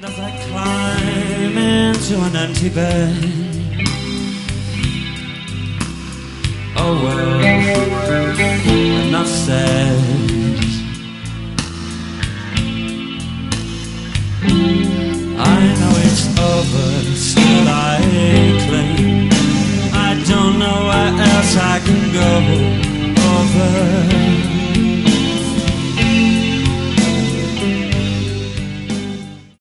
As I climb into an empty bed, oh well, enough said. I know it's over, still I cling.